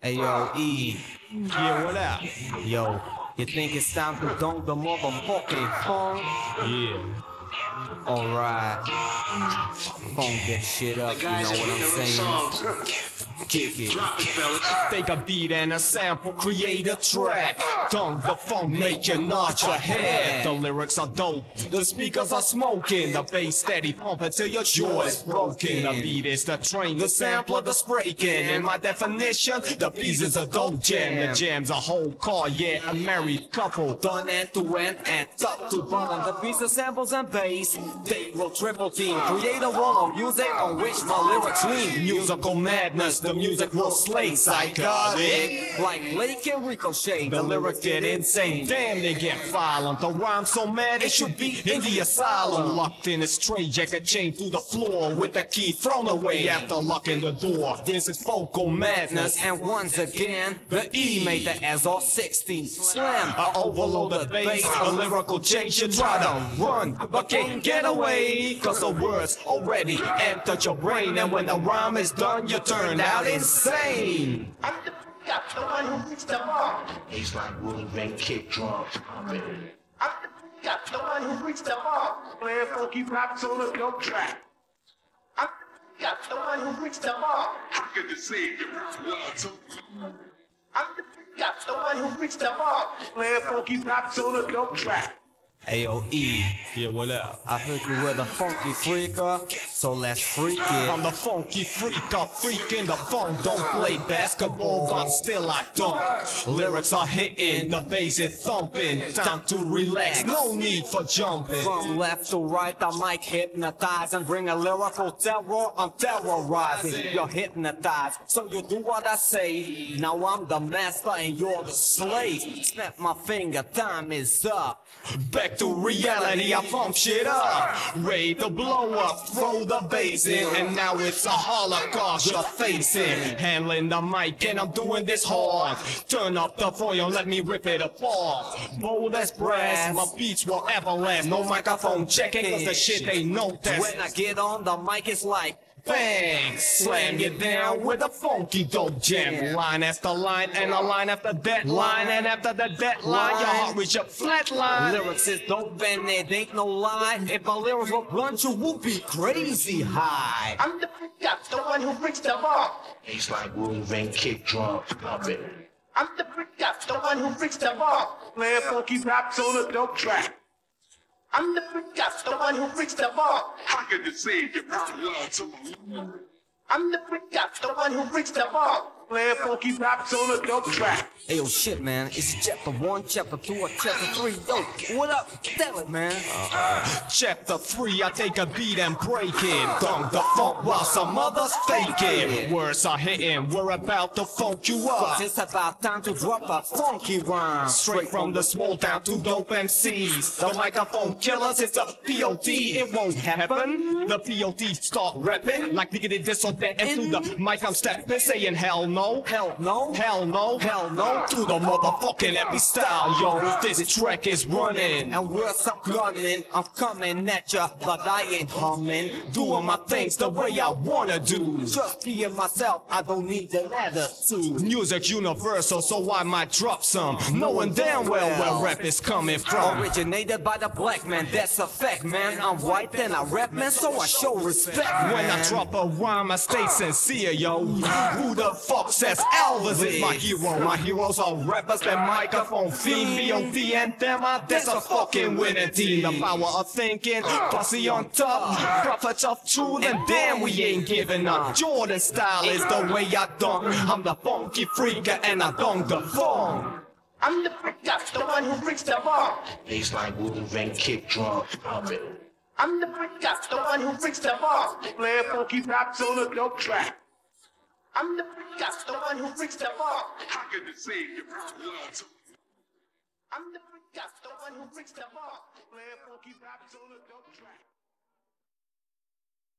Hey yo, E. Yeah, what up? Yo, you think it's time to dunk the motherfucking phone? Yeah. Alright. Phone that shit up, you know what I'm saying? Kick it. Take a beat and a sample, create a track. Dunk the phone, make you nod your head. The lyrics are dope, the speakers are smoking. The bass steady pump until your jaw is broken. The beat is the train, the sampler the breaking. In my definition, the piece is a dope jam. The jam's a whole car, yeah, a married couple. Done end to end and top to bottom. The beats, the samples and bass, they will triple team. Create a wall of music on which my lyrics lean. Musical madness, the music will slay psychotic. Like Lake and Ricochet, The lyrics get insane, damn they get violent. The rhyme so mad it should be in the asylum. Locked in a straitjacket, chained to the floor with the key thrown away after locking the door. This is vocal madness. And once again, the E made the SR16 slam. I overload the bass, a lyrical change. You try to run, but can't get away. Cause the words already entered your brain. And when the rhyme is done, you turn out insane. I'm the one who reached the mark. Bass like Willie Van kick drums pumping. I'm the one who reached the mark. Playing funky raps on a dope track. I'm the one who reached the mark. How could you say you I'm the one who reached the mark. Playing funky raps on a dope track. Hey yo, E. Yeah, what up? I heard you were the funky freaker, so let's freak I'm it. the funky freaker, freaking the phone. Don't play basketball, but still I dunk. Lyrics are hitting, the bass is thumping. Time to relax, no need for jumping. From left to right, I might hypnotize and bring a lyrical terror. I'm terrorizing. You're hypnotized, so you do what I say. Now I'm the master and you're the slave. Snap my finger, time is up. Back to reality, I pump shit up. Ready to blow up, throw the bass in. And now it's a holocaust you're facing. Handling the mic and I'm doing this hard. Turn up the volume, let me rip it apart. Bold as brass, my beats will ever last. No microphone checking, cause the shit they know that's When I get on the mic, it's like bang, slam you down with a funky dope jam. Line after line and a line after that line. And after the deadline, your heart reach a flat line. lyrics is dope and it ain't no lie. If my lyrics were blunt, you would be crazy high. I'm the one who reached the mark. Bass like Willie Van kick drums pumping. I'm the one who reached the mark. Playing funky raps on a dope track. I'm the one who reached the mark. How could you say you love to me? I'm the one who reached the mark. Playing funky raps on a dope track. Hey yo, shit, man. Is it chapter 1, chapter 2, or chapter 3? Yo, what up? Tell it, man. Chapter 3, I take a beat and break it. Dunk the funk while some others fake it. Words are hitting, we're about to funk you up. It's about time to drop a funky rhyme. Straight from the small town to dope MCs. The microphone killers, it's a POD, it won't happen. The POD start rapping like diggity this or that. And to the mic I'm stepping, saying hell no, Hell no. hell no, Hell no. to the motherfucking every style, yo. This track is running. And words I'm gunning, I'm coming at ya, but I ain't humming. Doing my things the way I wanna do. Just being myself, I don't need the attitude. Music universal, so I might drop some. Knowing damn well where rap is coming from. Originated by the black man, that's a fact, man. I'm white and I rap, man, so I show respect, man. When I drop a rhyme, I stay sincere, yo. Who the fuck says Elvis is my hero? My heroes are rappers that microphone fiend. B.O.D. and them, that's a fucking winning team. The power of thinking, posse on top, prophets of truth, and damn, we ain't giving up. Jordan style is the way I dunk. I'm the funky freaker and I dunk the funk. I'm the one who reached the mark. Bass like Willie Van kick drums pumping. I'm the one who reached the mark. Playing funky raps on a dope track. I'm the one who reached the mark. How could you say you love to me? I'm the one who reached the mark. Playing funky raps on a dope track.